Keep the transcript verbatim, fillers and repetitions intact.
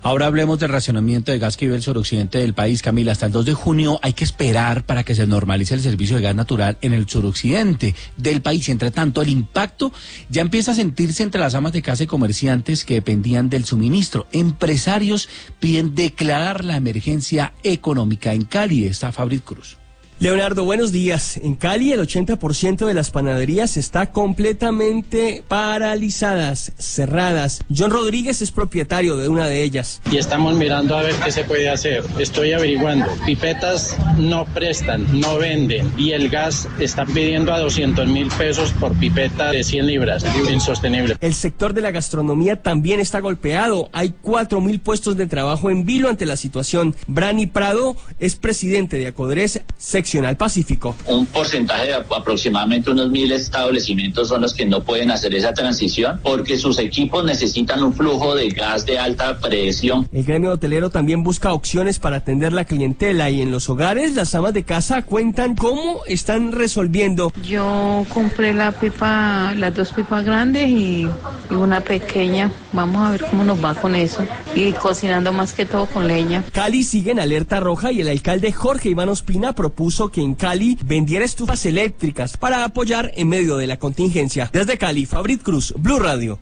Ahora hablemos del racionamiento de gas que vive el suroccidente del país. Camila, hasta el dos de junio hay que esperar para que se normalice el servicio de gas natural en el suroccidente del país. Entre tanto, el impacto ya empieza a sentirse entre las amas de casa y comerciantes que dependían del suministro. Empresarios piden declarar la emergencia económica. En Cali está Fabric Cruz. Leonardo, buenos días. En Cali el ochenta por ciento de las panaderías está completamente paralizadas, cerradas. John Rodríguez es propietario de una de ellas. Y estamos mirando a ver qué se puede hacer. Estoy averiguando. Pipetas no prestan, no venden. Y el gas está pidiendo a doscientos mil pesos por pipeta de cien libras. Insostenible. El sector de la gastronomía también está golpeado. Hay cuatro mil puestos de trabajo en vilo ante la situación. Brani Prado es presidente de Acodres, sección al Pacífico. Un porcentaje de aproximadamente unos mil establecimientos son los que no pueden hacer esa transición porque sus equipos necesitan un flujo de gas de alta presión. El gremio hotelero también busca opciones para atender la clientela y en los hogares las amas de casa cuentan cómo están resolviendo. Yo compré la pipa, las dos pipas grandes y, y una pequeña. Vamos a ver cómo nos va con eso. Y cocinando más que todo con leña. Cali sigue en alerta roja y el alcalde Jorge Iván Ospina propuso que en Cali vendiera estufas eléctricas para apoyar en medio de la contingencia. Desde Cali, Fabric Cruz, Blue Radio.